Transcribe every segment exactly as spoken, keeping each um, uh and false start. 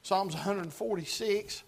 Psalms one forty-six.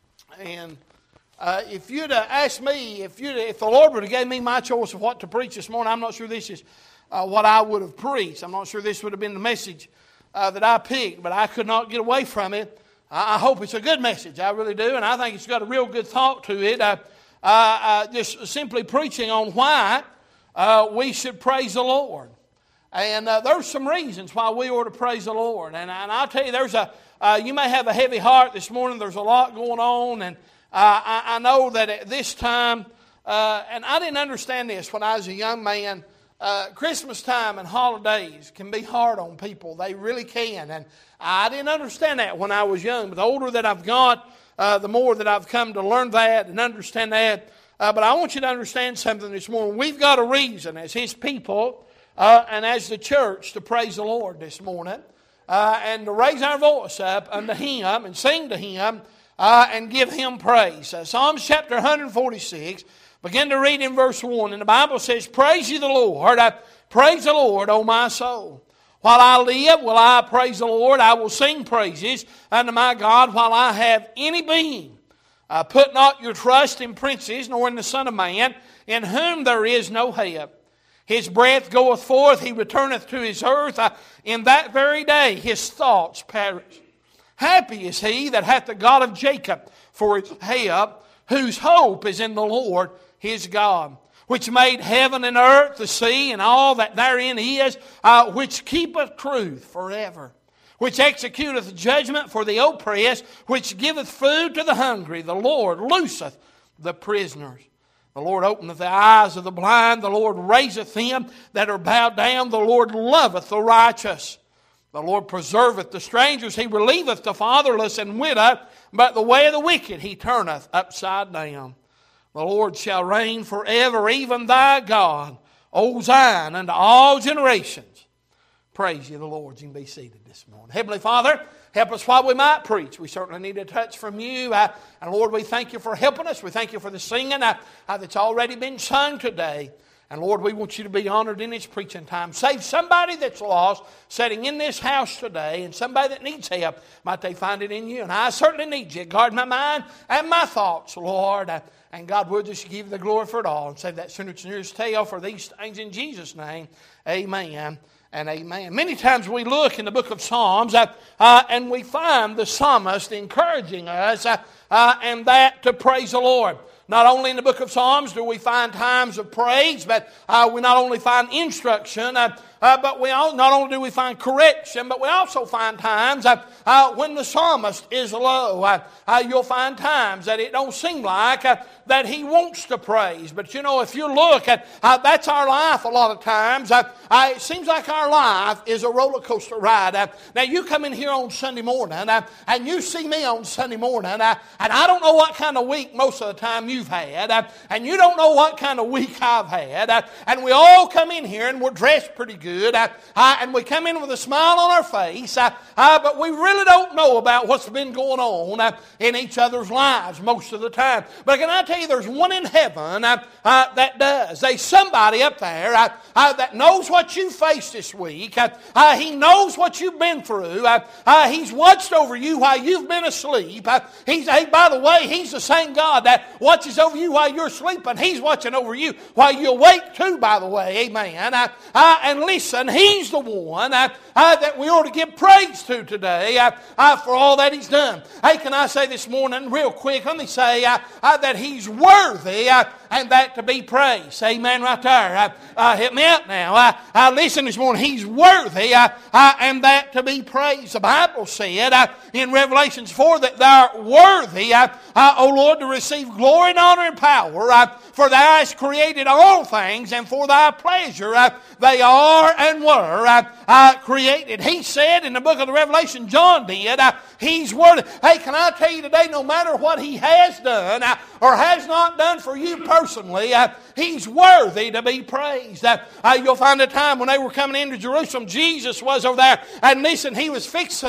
And uh, if you'd uh, asked me, if you if the Lord would have gave me my choice of what to preach this morning, I'm not sure this is uh, what I would have preached. I'm not sure this would have been the message uh, that I picked, but I could not get away from it. I, I hope it's a good message. I really do, and I think it's got a real good thought to it. Uh, uh, uh, just simply preaching on why uh, we should praise the Lord. And uh, there's some reasons why we ought to praise the Lord. And, and I'll tell you, there's a uh, you may have a heavy heart this morning. There's a lot going on. And uh, I, I know that at this time, uh, and I didn't understand this when I was a young man, uh, Christmas time and holidays can be hard on people. They really can. And I didn't understand that when I was young. But the older that I've got, uh, the more that I've come to learn that and understand that. Uh, but I want you to understand something this morning. We've got a reason as His people Uh, and as the church to praise the Lord this morning uh, and to raise our voice up unto Him and sing to Him uh, and give Him praise. Uh, Psalms chapter one forty-six, begin to read in verse one, and the Bible says, "Praise ye the Lord, uh, praise the Lord, O my soul. While I live, will I praise the Lord. I will sing praises unto my God while I have any being. Uh, put not your trust in princes, nor in the Son of Man, in whom there is no help. His breath goeth forth, He returneth to His earth. Uh, in that very day His thoughts perish. Happy is he that hath the God of Jacob for his help, whose hope is in the Lord his God, which made heaven and earth, the sea, and all that therein is, uh, which keepeth truth forever, which executeth judgment for the oppressed, which giveth food to the hungry. The Lord looseth the prisoners. The Lord openeth the eyes of the blind. The Lord raiseth them that are bowed down. The Lord loveth the righteous. The Lord preserveth the strangers. He relieveth the fatherless and widow. But the way of the wicked He turneth upside down. The Lord shall reign forever, even thy God, O Zion, unto all generations. Praise ye the Lord. You can be seated this morning. Heavenly Father, help us while we might preach. We certainly need a touch from You. Uh, and Lord, we thank You for helping us. We thank You for the singing uh, uh, that's already been sung today. And Lord, we want You to be honored in this preaching time. Save somebody that's lost, sitting in this house today, and somebody that needs help. Might they find it in You. And I certainly need You. Guard my mind and my thoughts, Lord. Uh, and God, we'll just give You the glory for it all. And save that sinner that's nearest tail for these things in Jesus' name. Amen. And amen. Many times we look in the book of Psalms uh, uh, and we find the psalmist encouraging us uh, uh, and that to praise the Lord. Not only in the book of Psalms do we find times of praise, but uh, we not only find instruction, uh, uh, but we all, not only do we find correction, but we also find times uh, uh, when the psalmist is low. Uh, uh, you'll find times that it don't seem like uh, that he wants to praise. But you know, if you look at, uh, that's our life a lot of times. Uh, uh, it seems like our life is a roller coaster ride. Uh, now you come in here on Sunday morning uh, and you see me on Sunday morning uh, and I don't know what kind of week most of the time you've had uh, and you don't know what kind of week I've had uh, and we all come in here and we're dressed pretty good uh, uh, and we come in with a smile on our face uh, uh, but we really don't know about what's been going on uh, in each other's lives most of the time. But can I tell you, there's one in heaven uh, uh, that does. There's somebody up there uh, uh, that knows what you faced this week. Uh, uh, he knows what you've been through. Uh, uh, he's watched over you while you've been asleep. Uh, he's, hey, by the way, He's the same God that watches over you while you're sleeping. He's watching over you while you're awake too, by the way. Amen. Uh, uh, and listen, He's the one uh, uh, that we ought to give praise to today uh, uh, for all that He's done. Hey, can I say this morning real quick, let me say uh, uh, that He's worthy uh, and that to be praised. Amen right there. Uh, uh, hit me up now. Uh, uh, listen this morning, He's worthy uh, uh, and that to be praised. The Bible said uh, in Revelations four that Thou art worthy, uh, uh, O Lord, to receive glory and honor and power, uh, for Thou hast created all things, and for Thy pleasure uh, they are and were uh, uh, created. He said in the book of the Revelation, John did, uh, He's worthy. Hey, can I tell you today, no matter what He has done uh, or has not done for you personally, uh, He's worthy to be praised. Uh, uh, you'll find a time when they were coming into Jerusalem, Jesus was over there, and listen, He was fixing uh,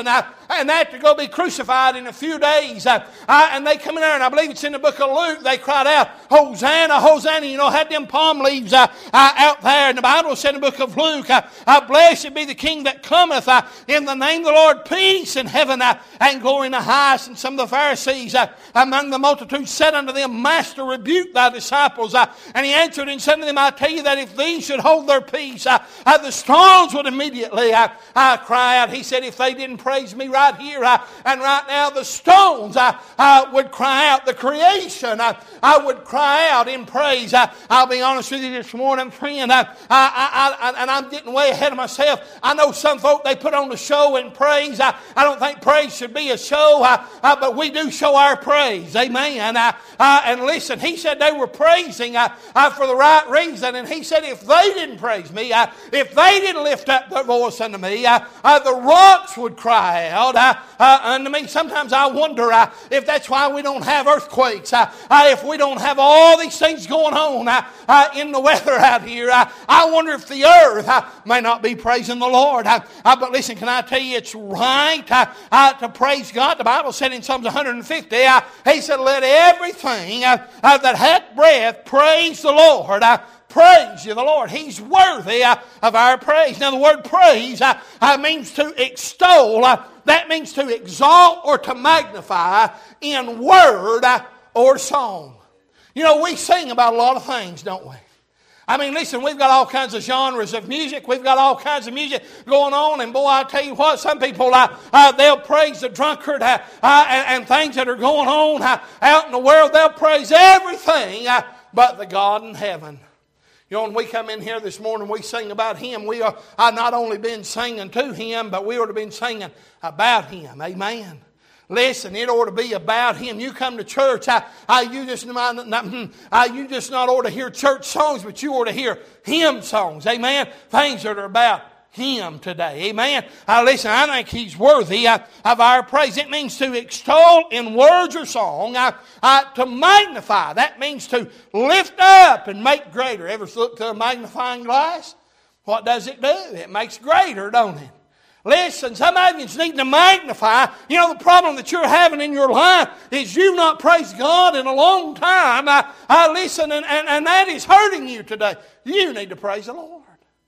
and they have to go be crucified in a few days. Uh, uh, and they come in there, and I believe it's in the book of Luke, they cried out, Hosanna, Hosanna. You know, had them palm leaves uh, uh, out there. And the Bible said in the book of Luke, uh, uh, blessed be the King that cometh uh, in the name of the Lord, peace in heaven uh, and glory in the highest. And some of the Pharisees uh, among the multitude said unto them, Master, rebuke thy disciples. Uh, and he answered and said to them, I tell you that if these should hold their peace, uh, uh, the stones would immediately uh, uh, cry out. He said, if they didn't praise me right here uh, and right now, the stones uh, uh, would cry out. The creation uh, uh, would cry out in praise. Uh, I'll be honest with you this morning, friend, uh, I, I, I, and I'm getting way ahead of myself. I know some folk, they put on the show and praise. I, I don't think praise should be a show, uh, uh, but we do show our praise. Amen. Uh, uh, and listen, he said they were praising uh, uh, for the right reason. And he said if they didn't praise me, uh, if they didn't lift up their voice unto me, uh, uh, the rocks would cry out uh, uh, unto me. Sometimes I wonder uh, if that's why we don't have earthquakes, uh, uh, if we don't have all these things going on uh, uh, in the weather out here. Uh, I wonder if the earth uh, may not be praising the Lord. Uh, uh, but listen, can I tell you, it's right uh, uh, to praise God. The Bible said in Psalms one hundred fifty, uh, he said, let everything uh, uh, that hath breath praise the Lord. Uh, Praise you, the Lord. He's worthy uh, of our praise. Now, the word praise uh, uh, means to extol. Uh, that means to exalt or to magnify in word uh, or song. You know, we sing about a lot of things, don't we? I mean, listen, we've got all kinds of genres of music. We've got all kinds of music going on. And boy, I tell you what, some people, uh, uh, they'll praise the drunkard uh, uh, and, and things that are going on uh, out in the world. They'll praise everything uh, but the God in heaven. You know, when we come in here this morning, we sing about Him. We are I've not only been singing to Him, but we ought to be singing about Him. Amen. Listen, it ought to be about Him. You come to church, I, I, you just not, not, I, you just not ought to hear church songs, but you ought to hear hymn songs. Amen. Things that are about Him today. Amen. Uh, listen, I think He's worthy uh, of our praise. It means to extol in words or song, uh, uh, to magnify. That means to lift up and make greater. Ever look to a magnifying glass? What does it do? It makes greater, don't it? Listen, some of you need to magnify. You know, the problem that you're having in your life is you've not praised God in a long time. I, I listen, and, and, and that is hurting you today. You need to praise the Lord.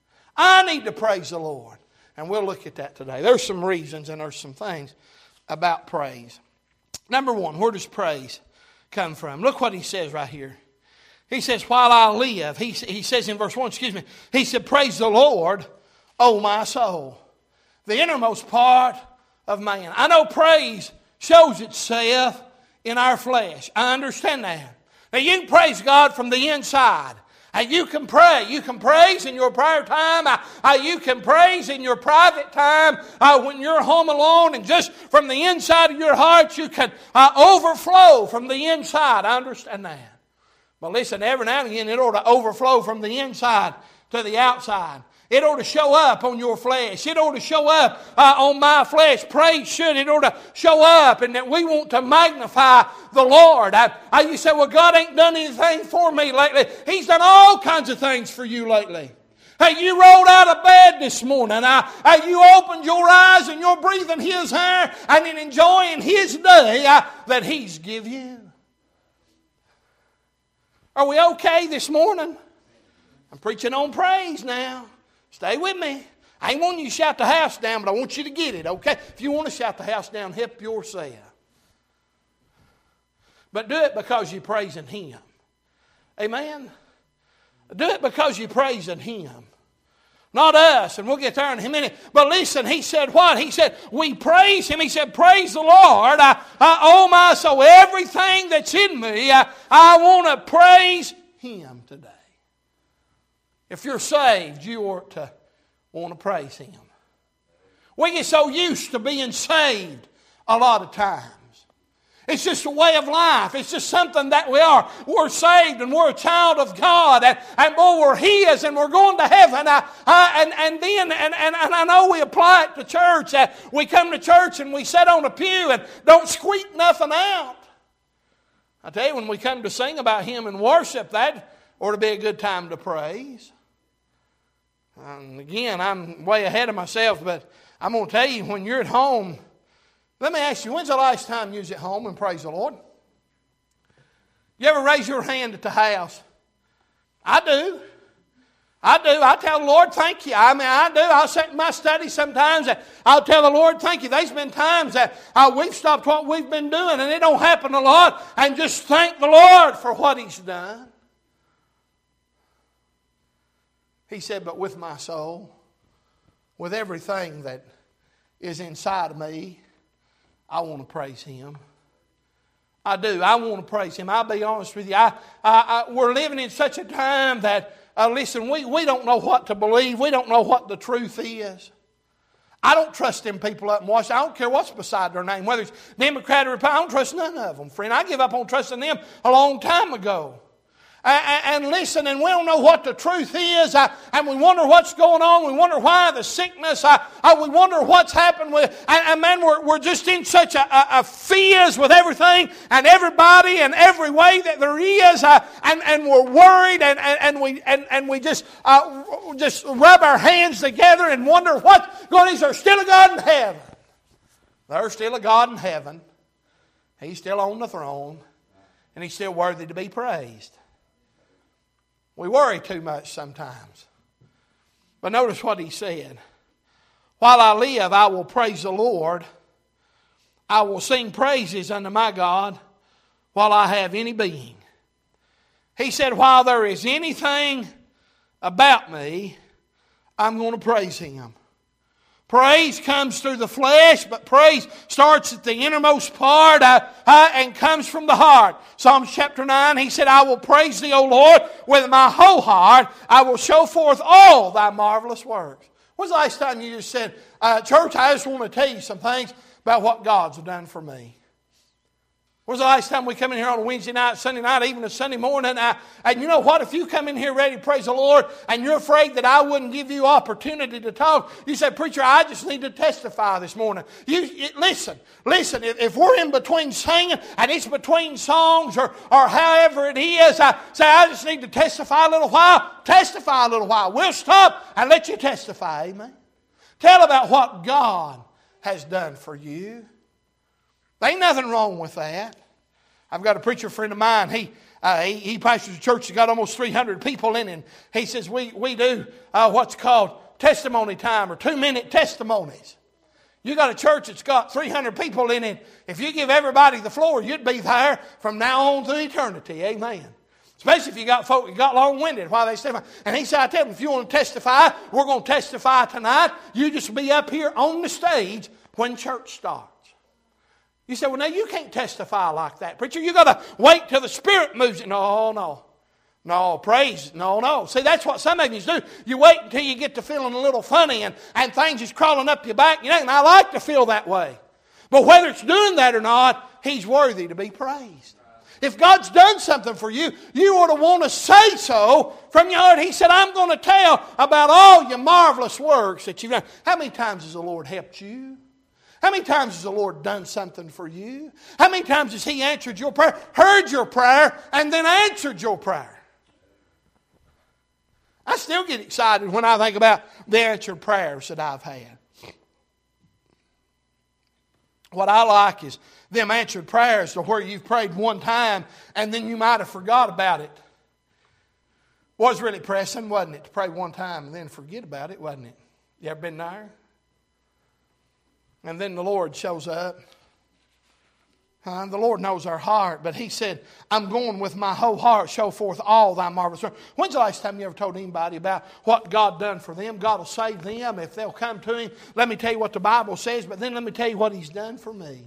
I need to praise the Lord. And we'll look at that today. There's some reasons and there's some things about praise. Number one, where does praise come from? Look what he says right here. He says, while I live, he, he says in verse one, excuse me, he said, praise the Lord, O my soul. The innermost part of man. I know praise shows itself in our flesh. I understand that. Now you can praise God from the inside. And you can pray. You can praise in your prayer time. Uh, uh, you can praise in your private time uh, when you're home alone. And just from the inside of your heart, you can uh, overflow from the inside. I understand that. But listen, every now and again, it ought to overflow from the inside to the outside. It ought to show up on your flesh. It ought to show up uh, on my flesh. Praise should. It ought to show up, and that we want to magnify the Lord. I, I, you say, well, God ain't done anything for me lately. He's done all kinds of things for you lately. Hey, you rolled out of bed this morning. Uh, uh, you opened your eyes and you're breathing His air and in enjoying His day uh, that He's give you. Are we okay this morning? I'm preaching on praise now. Stay with me. I ain't wanting you to shout the house down, but I want you to get it, okay? If you want to shout the house down, help yourself. But do it because you're praising Him. Amen? Do it because you're praising Him. Not us, and we'll get there in a minute. But listen, he said what? He said, we praise Him. He said, praise the Lord. I, I, oh my soul, everything that's in me, I, I want to praise Him today. If you're saved, you ought to want to praise Him. We get so used to being saved a lot of times. It's just a way of life. It's just something that we are. We're saved and we're a child of God. And, and boy, we're His and we're going to heaven. Uh, uh, and, and then, and, and, and I know we apply it to church. Uh, we come to church and we sit on a pew and don't squeak nothing out. I tell you, when we come to sing about Him and worship, that ought to be a good time to praise. And again, I'm way ahead of myself, but I'm going to tell you, when you're at home, Let me ask you, when's the last time you was at home and praise the Lord? You ever raise your hand at the house? I do. I do. I tell the Lord, thank you. I mean, I do. I'll sit in my study sometimes and I'll tell the Lord, thank you. There's been times that uh, we've stopped what we've been doing and it don't happen a lot, and just thank the Lord for what He's done. He said, but with my soul, with everything that is inside of me, I want to praise Him. I do. I want to praise Him. I'll be honest with you. I, I, I, we're living in such a time that, uh, listen, we, we don't know what to believe. We don't know what the truth is. I don't trust them people up in Washington. I don't care what's beside their name, whether it's Democrat or Republican. I don't trust none of them, friend. I give up on trusting them a long time ago. And listen, and we don't know what the truth is, and we wonder what's going on. We wonder why the sickness. We wonder what's happened with. And man, we're, we're just in such a, a, a fizz with everything and everybody and every way that there is, and, and we're worried, and, and, and we and, and we just uh, just rub our hands together and wonder what's going on. Is there still a God in heaven? There's still a God in heaven. He's still on the throne, and He's still worthy to be praised. We worry too much sometimes. But notice what He said. While I live, I will praise the Lord. I will sing praises unto my God while I have any being. He said, while there is anything about me, I'm going to praise Him. Praise comes through the flesh, but praise starts at the innermost part uh, uh, and comes from the heart. Psalms chapter nine, He said, I will praise Thee, O Lord, with my whole heart. I will show forth all Thy marvelous works. When's the last time you just said, uh, church, I just want to tell you some things about what God's done for me? When's the last time we come in here on a Wednesday night, Sunday night, even a Sunday morning? Uh, and you know what? If you come in here ready to praise the Lord and you're afraid that I wouldn't give you opportunity to talk, you say, preacher, I just need to testify this morning. You, you Listen, listen, if, if we're in between singing and it's between songs or, or however it is, I say, I just need to testify a little while. Testify a little while. We'll stop and let you testify. Amen. Tell about what God has done for you. There ain't nothing wrong with that. I've got a preacher friend of mine. He uh, he, he pastors a church that's got almost three hundred people in it. He says, we, we do uh, what's called testimony time or two-minute testimonies. You got a church that's got three hundred people in it. If you give everybody the floor, you'd be there from now on to eternity. Amen. Especially if you got folk that got long-winded while they testify. And he said, I tell them, if you want to testify, we're going to testify tonight. You just be up here on the stage when church starts. You say, well, now you can't testify like that, preacher. You got to wait till the Spirit moves. No, no. No, praise. No, no. See, that's what some of you do. You wait until you get to feeling a little funny and, and things is crawling up your back. You know, and I like to feel that way. But whether it's doing that or not, He's worthy to be praised. If God's done something for you, you ought to want to say so from your heart. He said, I'm going to tell about all your marvelous works that you've done. How many times has the Lord helped you? How many times has the Lord done something for you? How many times has He answered your prayer, heard your prayer, and then answered your prayer? I still get excited when I think about the answered prayers that I've had. What I like is them answered prayers to where you've prayed one time and then you might have forgot about it. Was really pressing, wasn't it, to pray one time and then forget about it, wasn't it? You ever been there? And then the Lord shows up. Uh, the Lord knows our heart, but He said, I'm going with my whole heart, show forth all Thy marvelous works. When's the last time you ever told anybody about what God done for them? God will save them if they'll come to Him. Let me tell you what the Bible says, but then let me tell you what He's done for me.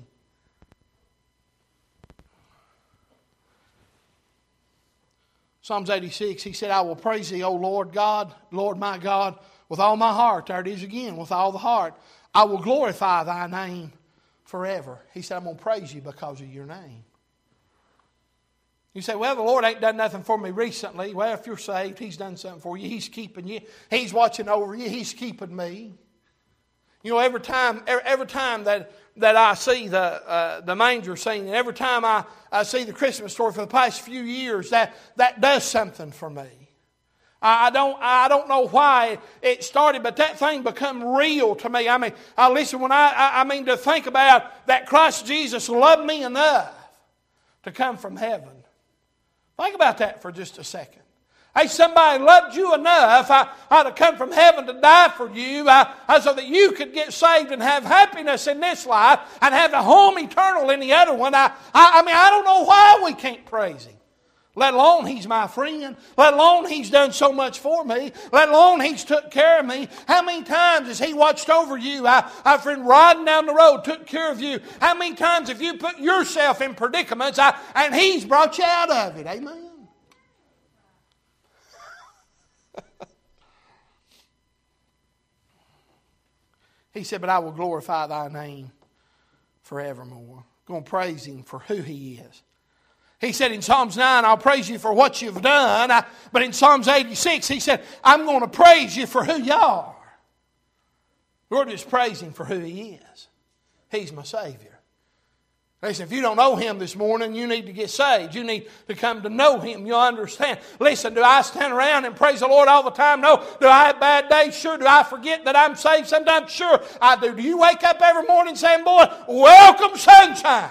Psalms eighty-six, He said, I will praise Thee, O Lord God, Lord my God, with all my heart. There it is again, with all the heart. I will glorify Thy name forever. He said, I'm going to praise You because of Your name. You say, well, the Lord ain't done nothing for me recently. Well, if you're saved, He's done something for you. He's keeping you. He's watching over you. He's keeping me. You know, every time every, every time that, that I see the uh, the manger scene, and every time I, I see the Christmas story for the past few years, that, that does something for me. I don't, I don't know why it started, but that thing become real to me. I mean, I listen when I, I, I mean to think about that Christ Jesus loved me enough to come from heaven. Think about that for just a second. Hey, somebody loved you enough I, I to come from heaven to die for you I, I, so that you could get saved and have happiness in this life and have the home eternal in the other one. I, I, I mean, I don't know why we can't praise Him. Let alone He's my friend. Let alone He's done so much for me. Let alone He's took care of me. How many times has He watched over you? I, I friend riding down the road took care of you. How many times have you put yourself in predicaments I, and He's brought you out of it? Amen. He said, but I will glorify Thy name forevermore. I'm going to praise Him for who He is. He said in Psalms nine, I'll praise you for what you've done. I, but in Psalms eighty-six, he said, I'm going to praise you for who you are. We're just praising for who He is. He's my Savior. Listen, if you don't know Him this morning, you need to get saved. You need to come to know Him. You'll understand. Listen, do I stand around and praise the Lord all the time? No. Do I have bad days? Sure. Do I forget that I'm saved sometimes? Sure, I do. Do you wake up every morning saying, boy, welcome sunshine?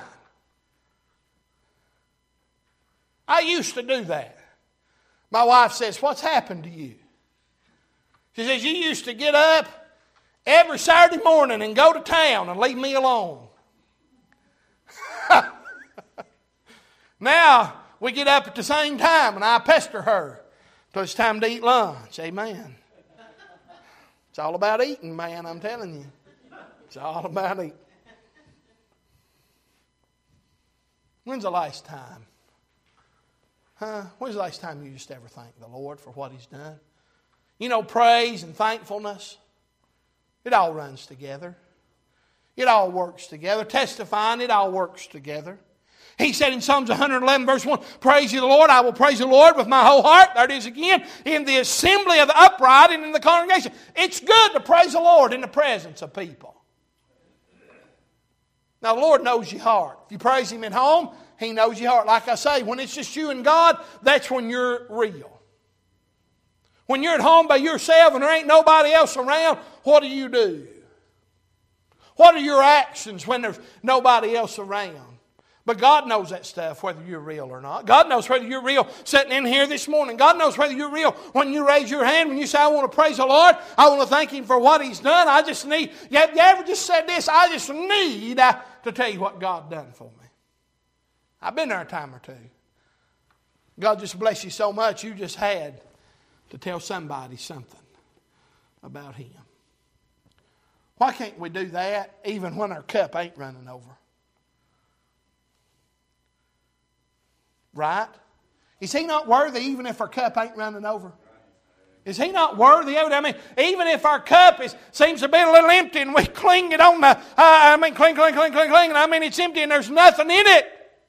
I used to do that. My wife says, what's happened to you? She says, you used to get up every Saturday morning and go to town and leave me alone. Now, we get up at the same time and I pester her till it's time to eat lunch. Amen. It's all about eating, man, I'm telling you. It's all about eating. When's the last time? Huh? When's the last time you just ever thanked the Lord for what He's done? You know, praise and thankfulness, it all runs together. It all works together. Testifying, it all works together. He said in Psalms one eleven verse one, praise ye the Lord, I will praise the Lord with my whole heart. There it is again, in the assembly of the upright and in the congregation. It's good to praise the Lord in the presence of people. Now the Lord knows your heart. If you praise Him at home, He knows your heart. Like I say, when it's just you and God, that's when you're real. When you're at home by yourself and there ain't nobody else around, what do you do? What are your actions when there's nobody else around? But God knows that stuff, whether you're real or not. God knows whether you're real sitting in here this morning. God knows whether you're real when you raise your hand, when you say, I want to praise the Lord. I want to thank Him for what He's done. I just need, you ever just said this? I just need uh, to tell you what God done for me. I've been there a time or two. God just bless you so much, you just had to tell somebody something about Him. Why can't we do that even when our cup ain't running over? Right? Is He not worthy even if our cup ain't running over? Is He not worthy of it? I mean, even if our cup is, seems to be a little empty and we cling it on the, uh, I mean, cling, cling, cling, cling, cling, and I mean it's empty and there's nothing in it.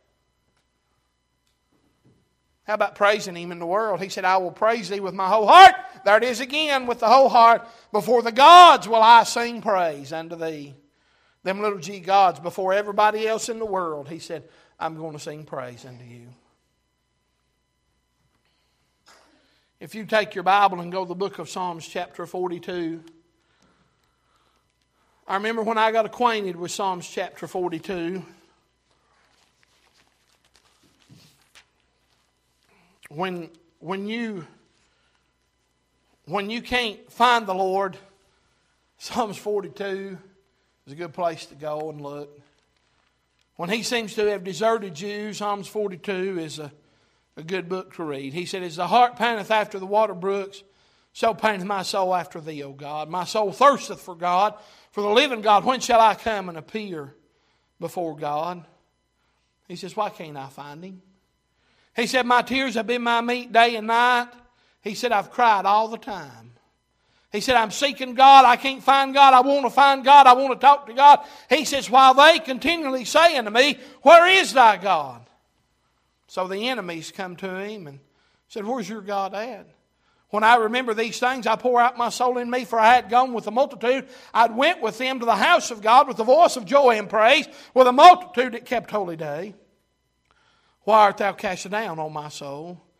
How about praising Him in the world? He said, I will praise Thee with my whole heart. There it is again, with the whole heart. Before the gods will I sing praise unto Thee. Them little g gods, before everybody else in the world, He said, I'm going to sing praise unto You. If you take your Bible and go to the book of Psalms chapter forty-two. I remember when I got acquainted with Psalms chapter forty-two. When, when, you, when you can't find the Lord, Psalms forty-two is a good place to go and look. When He seems to have deserted you, Psalms forty-two is a A good book to read. He said, as the hart panteth after the water brooks, so panteth my soul after Thee, O God. My soul thirsteth for God, for the living God. When shall I come and appear before God? He says, why can't I find Him? He said, my tears have been my meat day and night. He said, I've cried all the time. He said, I'm seeking God. I can't find God. I want to find God. I want to talk to God. He says, while they continually say unto me, where is Thy God? So the enemies come to Him and said, where's your God at? When I remember these things, I pour out my soul in me, for I had gone with the multitude. I went with them to the house of God with the voice of joy and praise, with a multitude that kept holy day. Why art Thou cast down, O my soul?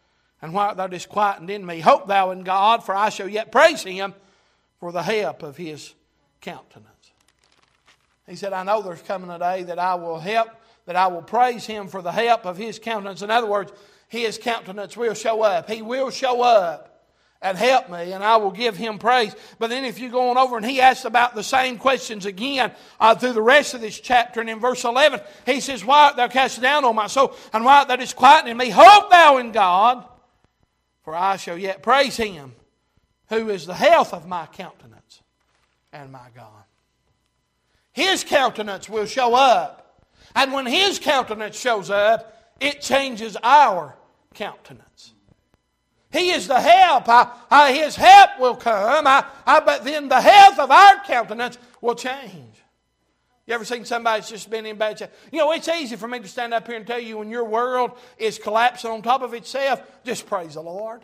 and why art thou disquieted in me? Hope thou in God, for I shall yet praise Him for the help of His countenance. He said, I know there's coming a day that I will help, that I will praise Him for the help of His countenance. In other words, His countenance will show up. He will show up and help me, and I will give Him praise. But then if you go on over and he asks about the same questions again uh, through the rest of this chapter, and in verse eleven, he says, why art thou cast down, O my soul, and why art thou disquieted in me? Hope thou in God, for I shall yet praise Him, who is the health of my countenance and my God. His countenance will show up. And when His countenance shows up, it changes our countenance. He is the help. I, I, His help will come. I, I, but then the health of our countenance will change. You ever seen somebody that's just been in bad shape? You know, it's easy for me to stand up here and tell you when your world is collapsing on top of itself, just praise the Lord.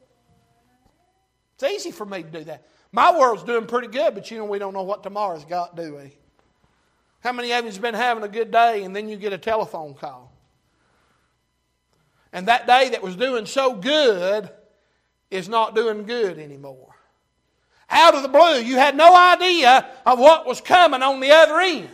It's easy for me to do that. My world's doing pretty good, but you know we don't know what tomorrow's got, do we? How many of you has been having a good day and then you get a telephone call? And that day that was doing so good is not doing good anymore. Out of the blue, you had no idea of what was coming on the other end.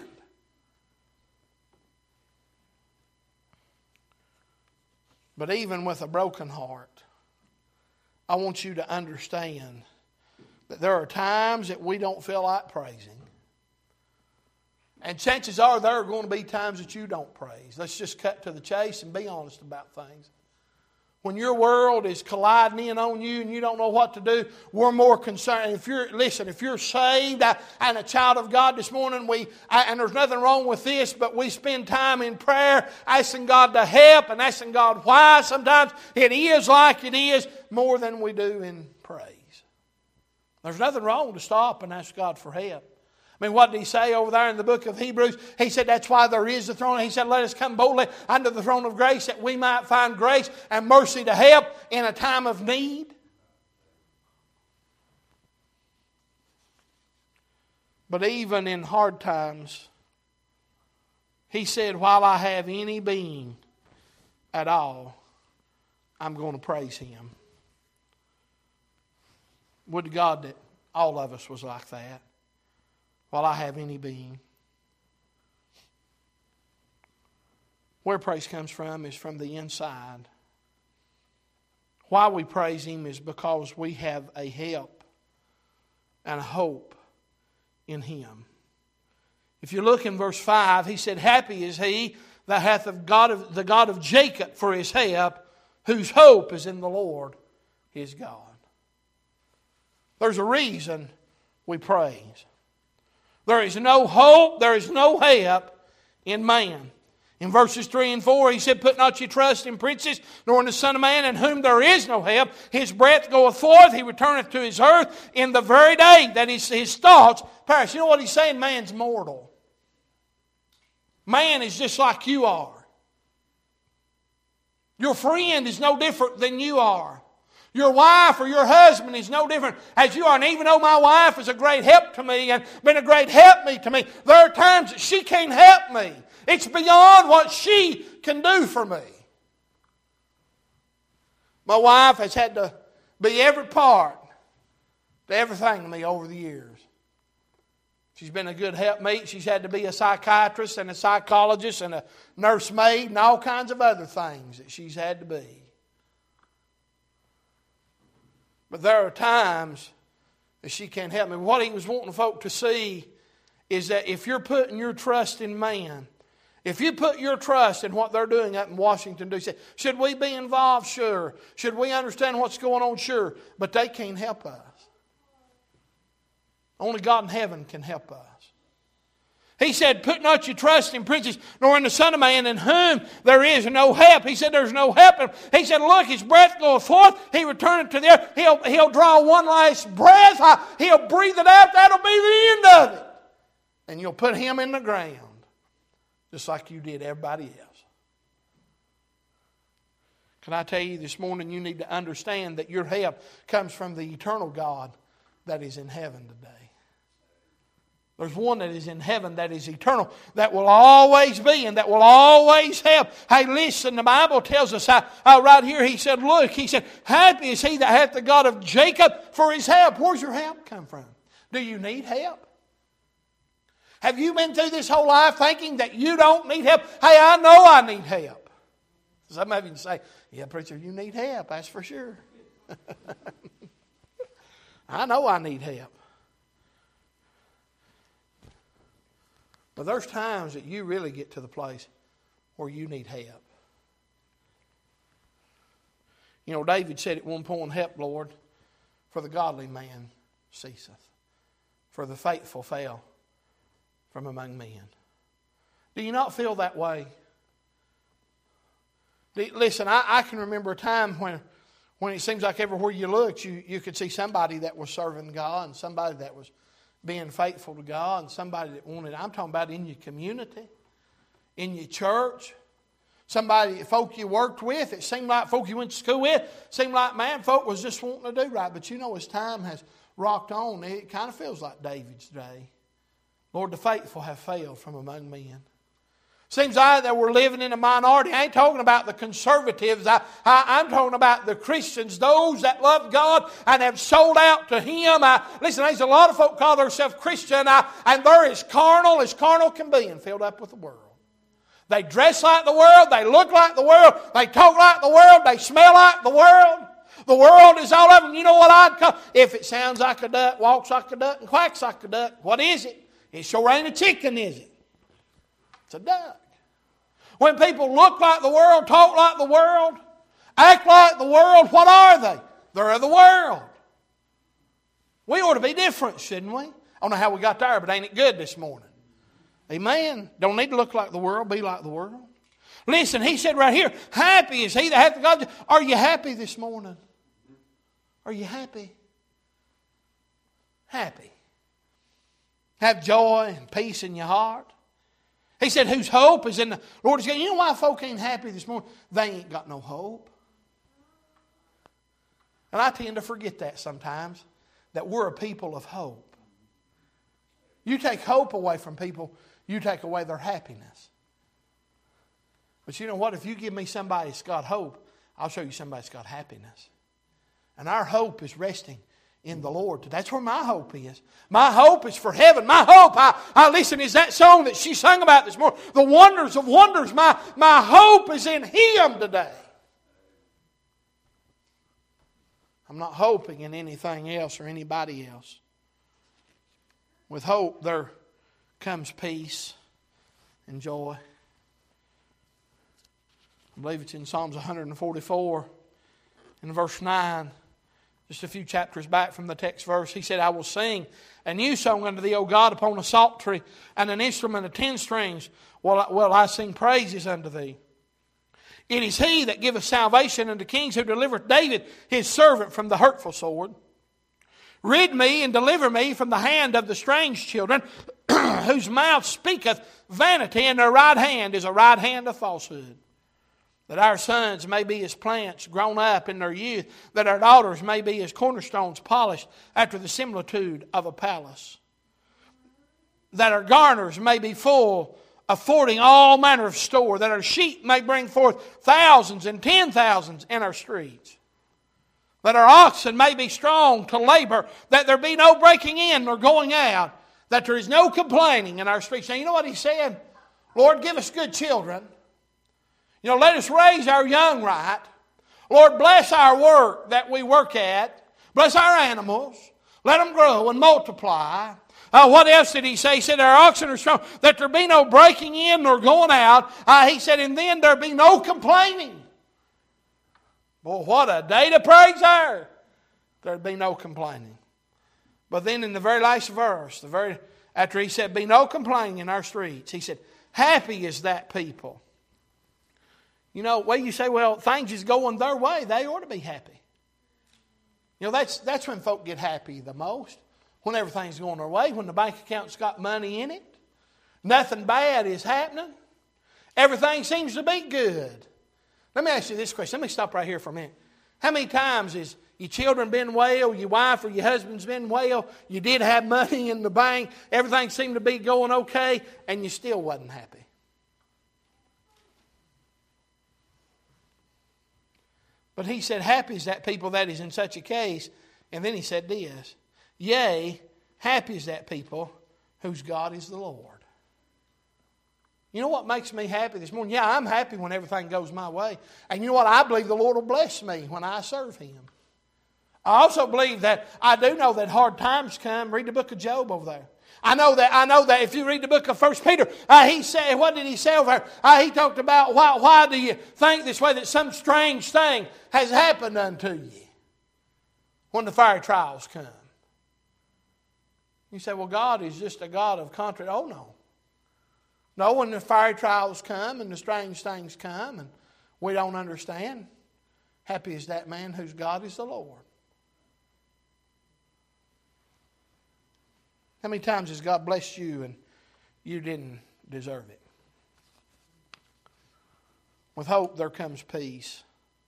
But even with a broken heart, I want you to understand that there are times that we don't feel like praising. And chances are there are going to be times that you don't praise. Let's just cut to the chase and be honest about things. When your world is colliding in on you and you don't know what to do, we're more concerned. If you're, listen, if you're saved and a child of God this morning, we and there's nothing wrong with this, but we spend time in prayer asking God to help and asking God why. Sometimes it is like it is more than we do in praise. There's nothing wrong to stop and ask God for help. I mean, what did he say over there in the book of Hebrews? He said that's why there is a throne. He said, let us come boldly unto the throne of grace that we might find grace and mercy to help in a time of need. But even in hard times, he said, while I have any being at all, I'm going to praise Him. Would to God that all of us was like that. While I have any being. Where praise comes from is from the inside. Why we praise Him is because we have a help and a hope in Him. If you look in verse five, he said, happy is he that hath of God of, the God of Jacob for his help, whose hope is in the Lord his God. There's a reason we praise. There is no hope, there is no help in man. In verses three and four, he said, put not your trust in princes, nor in the Son of Man, in whom there is no help. His breath goeth forth, he returneth to his earth in the very day that his, his thoughts perish. You know what he's saying? Man's mortal. Man is just like you are. Your friend is no different than you are. Your wife or your husband is no different as you are. And even though my wife is a great help to me and been a great help me to me, there are times that she can't help me. It's beyond what she can do for me. My wife has had to be every part to everything to me over the years. She's been a good helpmate. She's had to be a psychiatrist and a psychologist and a nursemaid and all kinds of other things that she's had to be. But there are times that she can't help me. What he was wanting folk to see is that if you're putting your trust in man, if you put your trust in what they're doing up in Washington, D C, should we be involved? Sure. Should we understand what's going on? Sure. But they can't help us. Only God in heaven can help us. He said, put not your trust in princes, nor in the Son of Man, in whom there is no help. He said, there's no help. He said, look, his breath goeth forth. He returneth to the earth. He'll, he'll draw one last breath. He'll breathe it out. That'll be the end of it. And you'll put him in the ground, just like you did everybody else. Can I tell you this morning, you need to understand that your help comes from the eternal God that is in heaven today. There's one that is in heaven that is eternal, that will always be and that will always have. Hey, listen, the Bible tells us how, how right here he said, look, he said, happy is he that hath the God of Jacob for his help. Where's your help come from? Do you need help? Have you been through this whole life thinking that you don't need help? Hey, I know I need help. Some of you say, yeah, preacher, you need help, that's for sure. I know I need help. But there's times that you really get to the place where you need help. You know, David said at one point, help, Lord, for the godly man ceaseth, for the faithful fail from among men. Do you not feel that way? Listen, I, I can remember a time when, when it seems like everywhere you looked, you, you could see somebody that was serving God and somebody that was being faithful to God and somebody that wanted, I'm talking about in your community, in your church, somebody, folk you worked with, it seemed like folk you went to school with, seemed like, man, folk was just wanting to do right. But you know, as time has rocked on, it kind of feels like David's day. Lord, the faithful have failed from among men. Seems like that we're living in a minority. I ain't talking about the conservatives. I, I, I'm talking about the Christians, those that love God and have sold out to Him. I, listen, there's a lot of folk call themselves Christian, I, and they're as carnal as carnal can be and filled up with the world. They dress like the world. They look like the world. They talk like the world. They smell like the world. The world is all of them. You know what I'd call? If it sounds like a duck, walks like a duck, and quacks like a duck, what is it? It sure ain't a chicken, is it? It's a duck. When people look like the world, talk like the world, act like the world, what are they? They're of the world. We ought to be different, shouldn't we? I don't know how we got there, but ain't it good this morning? Amen. Don't need to look like the world, be like the world. Listen, he said right here, happy is he that hath the God. Are you happy this morning? Are you happy? Happy. Have joy and peace in your heart. He said, whose hope is in the Lord. You know why folk ain't happy this morning? They ain't got no hope. And I tend to forget that sometimes, that we're a people of hope. You take hope away from people, you take away their happiness. But you know what? If you give me somebody that's got hope, I'll show you somebody that's got happiness. And our hope is resting in the Lord. That's where my hope is. My hope is for heaven. My hope, I, I listen, is that song that she sang about this morning. The wonders of wonders. My, my hope is in Him today. I'm not hoping in anything else or anybody else. With hope there comes peace and joy. I believe it's in Psalms one forty-four in verse nine. Just a few chapters back from the text verse, he said, I will sing a new song unto thee, O God, upon a psaltery and an instrument of ten strings, while I, while I sing praises unto thee. It is He that giveth salvation unto kings, who delivereth David his servant from the hurtful sword. Rid me and deliver me from the hand of the strange children, whose mouth speaketh vanity, and their right hand is a right hand of falsehood. That our sons may be as plants grown up in their youth, that our daughters may be as cornerstones polished after the similitude of a palace. That our garners may be full, affording all manner of store, that our sheep may bring forth thousands and ten thousands in our streets. That our oxen may be strong to labor, that there be no breaking in nor going out, that there is no complaining in our streets. Now you know what he said? Lord, give us good children. You know, let us raise our young right. Lord, bless our work that we work at. Bless our animals. Let them grow and multiply. Uh, what else did he say? He said, our oxen are strong, that there be no breaking in nor going out. Uh, he said, and then there be no complaining. Boy, what a day to praise there. There'd be no complaining. But then in the very last verse, the very after he said, be no complaining in our streets, he said, happy is that people. You know, well, you say, well, things is going their way. They ought to be happy. You know, that's that's when folk get happy the most. When everything's going their way. When the bank account's got money in it. Nothing bad is happening. Everything seems to be good. Let me ask you this question. Let me stop right here for a minute. How many times is, your children been well, your wife or your husband's been well, you did have money in the bank, everything seemed to be going okay, and you still wasn't happy. But he said, happy is that people that is in such a case. And then he said this, yea, happy is that people whose God is the Lord. You know what makes me happy this morning? Yeah, I'm happy when everything goes my way. And you know what? I believe the Lord will bless me when I serve Him. I also believe that, I do know that hard times come. Read the book of Job over there. I know that I know that if you read the book of First Peter, uh, he said, what did he say over there? Uh, he talked about why, why do you think this way, that some strange thing has happened unto you when the fiery trials come. You say, well, God is just a God of contrary. Oh, no. No, when the fiery trials come and the strange things come and we don't understand, happy is that man whose God is the Lord. How many times has God blessed you and you didn't deserve it? With hope there comes peace.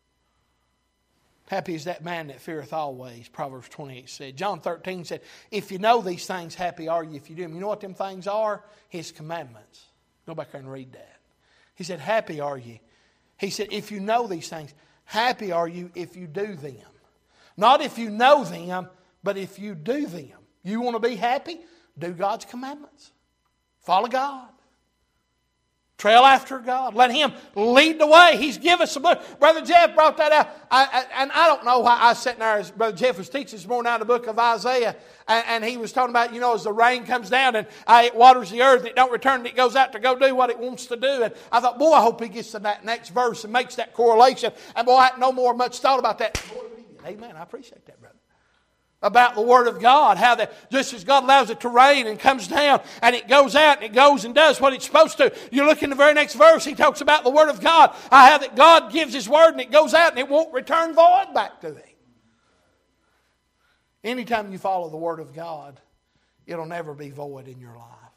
Happy is that man that feareth always, Proverbs twenty-eight said. John thirteen said, if you know these things, happy are you if you do them. You know what them things are? His commandments. Go back there and read that. He said, happy are you. He said, if you know these things, happy are you if you do them. Not if you know them, but if you do them. You want to be happy? Do God's commandments. Follow God. Trail after God. Let Him lead the way. He's given us some book. Brother Jeff brought that out. I, I, and I don't know why I was sitting there as Brother Jeff was teaching this morning out of the book of Isaiah. And, and he was talking about, you know, as the rain comes down and uh, it waters the earth and it don't return and it goes out to go do what it wants to do. And I thought, boy, I hope he gets to that next verse and makes that correlation. And boy, I had no more much thought about that. Amen. I appreciate that, brother. About the Word of God, how that just as God allows it to rain and comes down and it goes out and it goes and does what it's supposed to. You look in the very next verse, he talks about the Word of God, how that God gives His Word and it goes out and it won't return void back to Him. Anytime you follow the Word of God, it'll never be void in your life.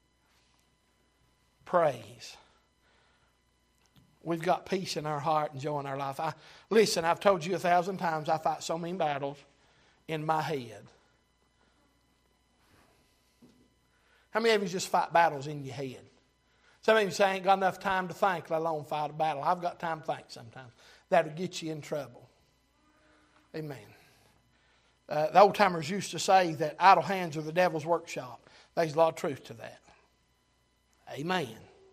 Praise. We've got peace in our heart and joy in our life. I, listen, I've told you a thousand times I fight so many battles in my head. How many of you just fight battles in your head? Some of you say, I ain't got enough time to think, let alone fight a battle. I've got time to think sometimes. That'll get you in trouble. Amen. Uh, the old timers used to say that idle hands are the devil's workshop. There's a lot of truth to that. Amen.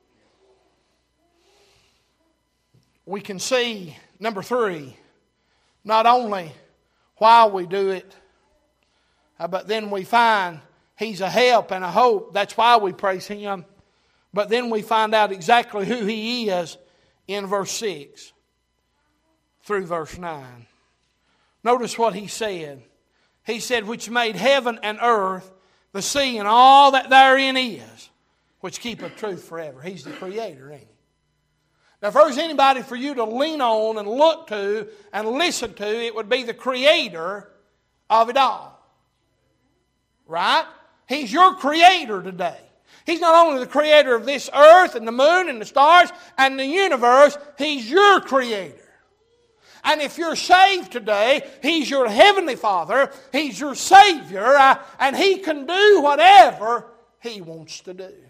We can see, number three, not only why we do it, uh, but then we find He's a help and a hope. That's why we praise Him. But then we find out exactly who He is in verse six through verse nine. Notice what He said. He said, which made heaven and earth, the sea and all that therein is, which keepeth truth forever. He's the Creator, ain't He? Now, if there's anybody for you to lean on and look to and listen to, it would be the Creator of it all. Right? He's your Creator today. He's not only the Creator of this earth and the moon and the stars and the universe, He's your Creator. And if you're saved today, He's your Heavenly Father, He's your Savior, uh, and He can do whatever He wants to do.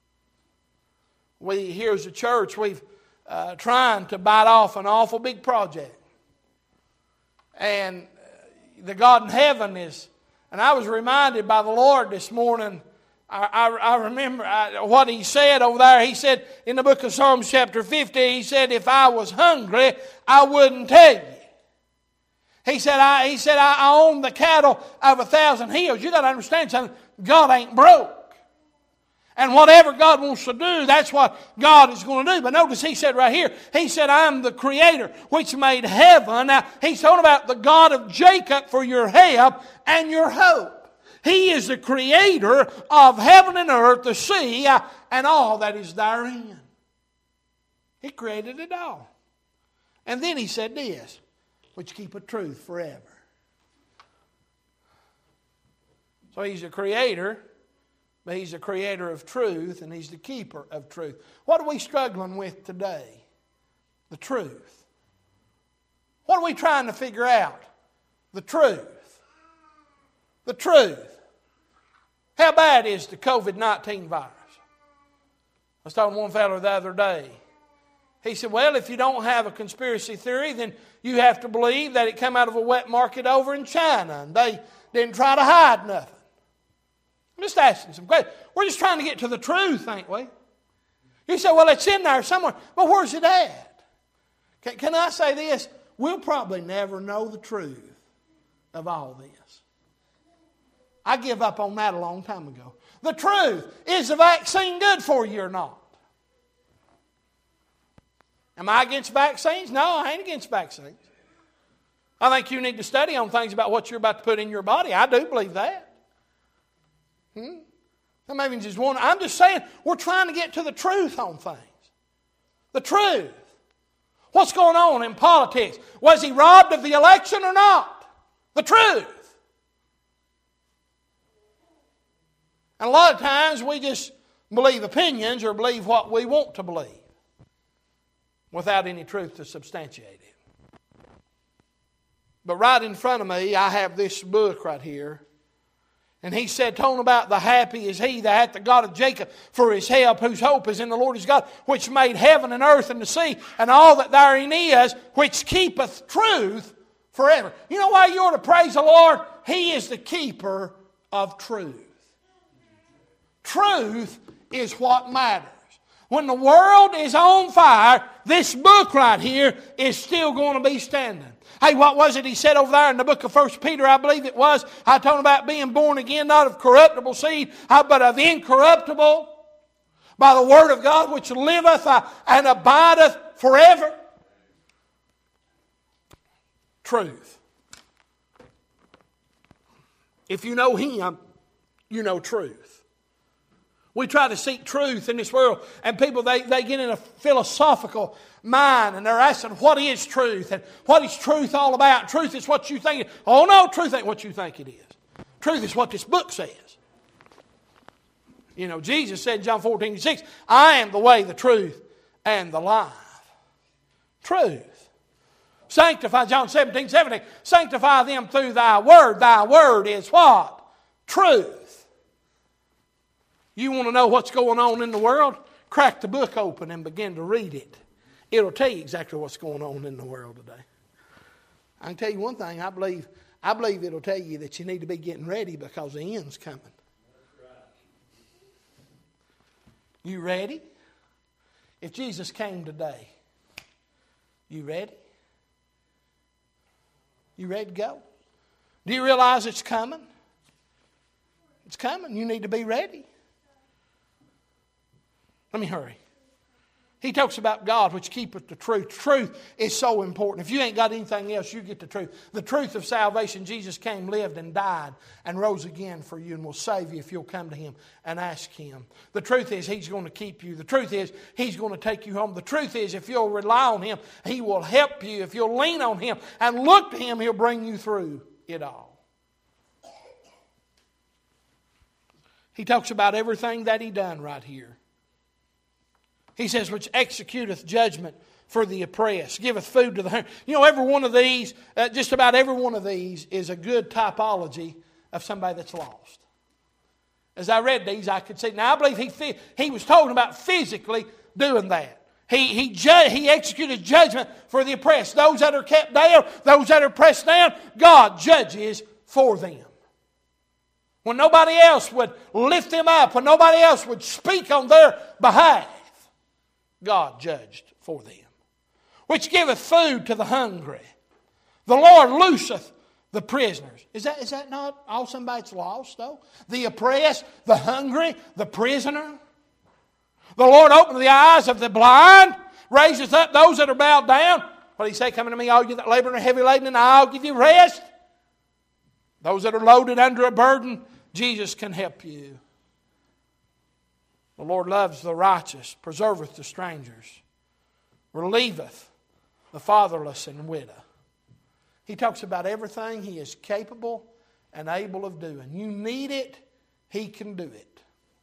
We, here as a church, we've Uh, trying to bite off an awful big project. And the God in heaven is, and I was reminded by the Lord this morning, I, I, I remember I, what He said over there. He said in the book of Psalms chapter fifty, He said, if I was hungry, I wouldn't tell you. He said, I, he said, I own the cattle of a thousand hills. You got to understand something. God ain't broke. And whatever God wants to do, that's what God is going to do. But notice He said right here, He said, I'm the Creator which made heaven. Now, He's talking about the God of Jacob for your help and your hope. He is the Creator of heaven and earth, the sea, and all that is therein. He created it all. And then He said this, which keepeth truth forever. So He's the Creator. But He's the Creator of truth and He's the keeper of truth. What are we struggling with today? The truth. What are we trying to figure out? The truth. The truth. How bad is the covid nineteen virus? I was talking to one fellow the other day. He said, well, if you don't have a conspiracy theory, then you have to believe that it came out of a wet market over in China and they didn't try to hide nothing. I'm just asking some questions. We're just trying to get to the truth, ain't we? You say, well, it's in there somewhere. Well, where's it at? Can, can I say this? We'll probably never know the truth of all this. I give up on that a long time ago. The truth, is the vaccine good for you or not? Am I against vaccines? No, I ain't against vaccines. I think you need to study on things about what you're about to put in your body. I do believe that. Hmm? I'm even just one. I'm just saying we're trying to get to the truth on things. The truth. What's going on in politics? Was he robbed of the election or not? The truth. And a lot of times we just believe opinions or believe what we want to believe without any truth to substantiate it. But right in front of me, I have this book right here. And he said, told about the happy is he that hath the God of Jacob for his help, whose hope is in the Lord his God, which made heaven and earth and the sea, and all that therein is, which keepeth truth forever. You know why you ought to praise the Lord? He is the keeper of truth. Truth is what matters. When the world is on fire, this book right here is still going to be standing. Hey, what was it he said over there in the book of First Peter, I believe it was? I told him about being born again, not of corruptible seed, but of incorruptible, by the word of God which liveth and abideth forever. Truth. If you know Him, you know truth. We try to seek truth in this world, and people, they, they get in a philosophical mind, and they're asking, what is truth? And what is truth all about? Truth is what you think. Oh no, truth ain't what you think it is. Truth is what this book says. You know, Jesus said in John fourteen six, I am the way, the truth, and the life. Truth. Sanctify, John seventeen seventeen, sanctify them through thy word. Thy word is what? Truth. You want to know what's going on in the world? Crack the book open and begin to read it. It'll tell you exactly what's going on in the world today. I can tell you one thing. I believe, I believe it'll tell you that you need to be getting ready because the end's coming. You ready? If Jesus came today, you ready? You ready to go? Do you realize it's coming? It's coming. You need to be ready. Let me hurry. He talks about God which keepeth the truth. Truth is so important. If you ain't got anything else, you get the truth. The truth of salvation. Jesus came, lived, and died, and rose again for you, and will save you if you'll come to Him and ask Him. The truth is He's going to keep you. The truth is He's going to take you home. The truth is if you'll rely on Him, He will help you. If you'll lean on Him and look to Him, He'll bring you through it all. He talks about everything that He done right here. He says, which executeth judgment for the oppressed, giveth food to the hungry. You know, every one of these, uh, just about every one of these is a good typology of somebody that's lost. As I read these, I could see. Now, I believe he he was talking about physically doing that. He he ju- he executed judgment for the oppressed. Those that are kept down, those that are pressed down, God judges for them. When nobody else would lift them up, when nobody else would speak on their behalf, God judged for them. Which giveth food to the hungry. The Lord looseth the prisoners. Is that, is that not all somebody that's lost, though? The oppressed, the hungry, the prisoner. The Lord openeth the eyes of the blind, raiseth up those that are bowed down. What did He say? Come unto me, all you that labor and are heavy laden, and I'll give you rest. Those that are loaded under a burden, Jesus can help you. The Lord loves the righteous, preserveth the strangers, relieveth the fatherless and widow. He talks about everything He is capable and able of doing. You need it, He can do it.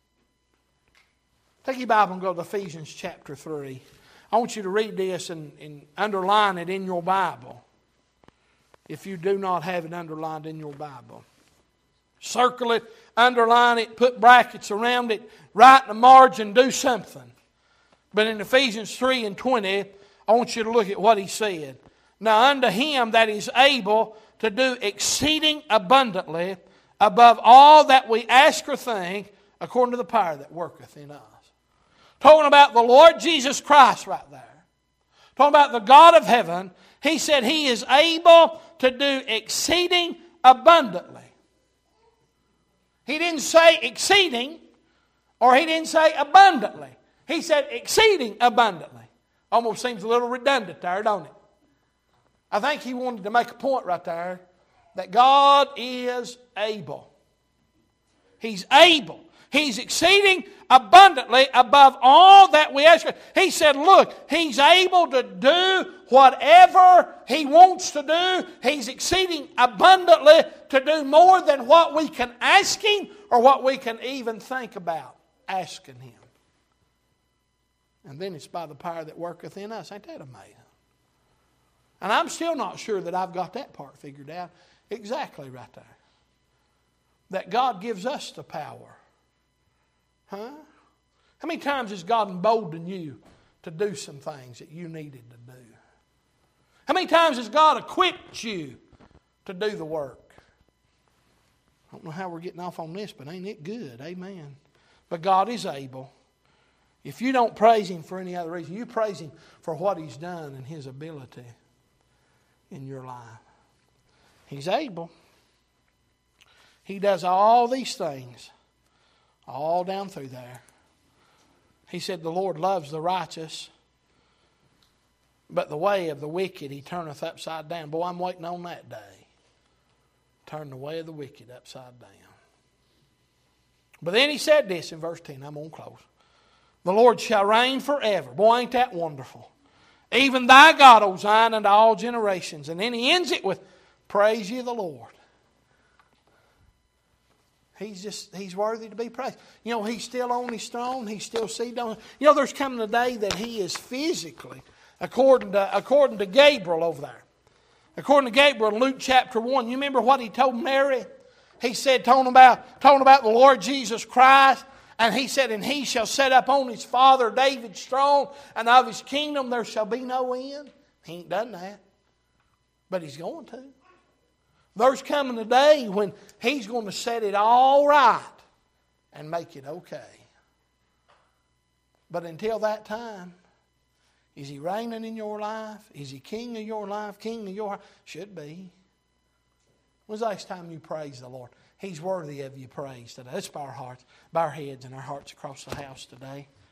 Take your Bible and go to Ephesians chapter three. I want you to read this and, and underline it in your Bible. if you do not have it underlined in your Bible. Circle it, underline it, put brackets around it, write in the margin, do something. But in Ephesians three and twenty, I want you to look at what he said. Now unto him that is able to do exceeding abundantly above all that we ask or think, according to the power that worketh in us. Talking about the Lord Jesus Christ right there. Talking about the God of heaven. He said he is able to do exceeding abundantly. He didn't say exceeding, or he didn't say abundantly. He said exceeding abundantly. Almost seems a little redundant there, don't it? I think he wanted to make a point right there that God is able. He's able. He's exceeding abundantly above all that we ask. He said, look, he's able to do whatever he wants to do. He's exceeding abundantly to do more than what we can ask him or what we can even think about asking him. And then it's by the power that worketh in us. Ain't that amazing? And I'm still not sure that I've got that part figured out exactly right there. That God gives us the power. Huh? How many times has God emboldened you to do some things that you needed to do? How many times has God equipped you to do the work? I don't know how we're getting off on this, but ain't it good? Amen. But God is able. If you don't praise him for any other reason, you praise him for what he's done and his ability in your life. He's able. He does all these things. All down through there. He said the Lord loves the righteous, but the way of the wicked he turneth upside down. Boy, I'm waiting on that day. Turn the way of the wicked upside down. But then he said this in verse ten. I'm going to close. The Lord shall reign forever. Boy, ain't that wonderful. Even thy God, O Zion, unto all generations. And then he ends it with, praise ye the Lord. He's just, he's worthy to be praised. You know, he's still on his throne. He's still seated on. You know, there's coming a day that he is physically, according to, according to Gabriel over there. According to Gabriel in Luke chapter one, you remember what he told Mary? He said, talking about, talking about the Lord Jesus Christ. And he said, and he shall set up on his father David's throne, and of his kingdom there shall be no end. He ain't done that. But he's going to. There's coming a day when he's going to set it all right and make it okay. But until that time, is he reigning in your life? Is he king of your life? King of your heart? Should be. When's the last time you praised the Lord? He's worthy of your praise today. Let's bow our hearts, bow our heads and our hearts across the house today.